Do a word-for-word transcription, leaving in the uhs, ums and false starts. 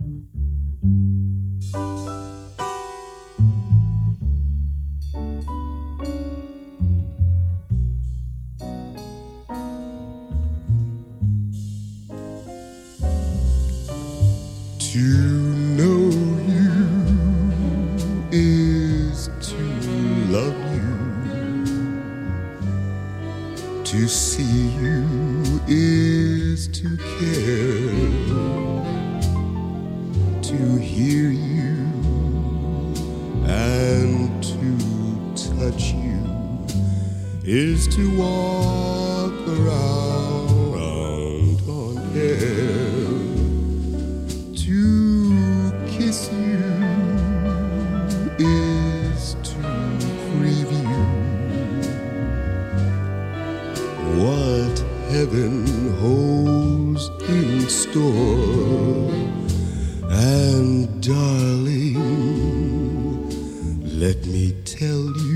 To know you is to love you. To see you is to care. To hear you and to touch you is to walk around on air. To kiss you is to preview what heaven holds in store. And darling, let me tell you,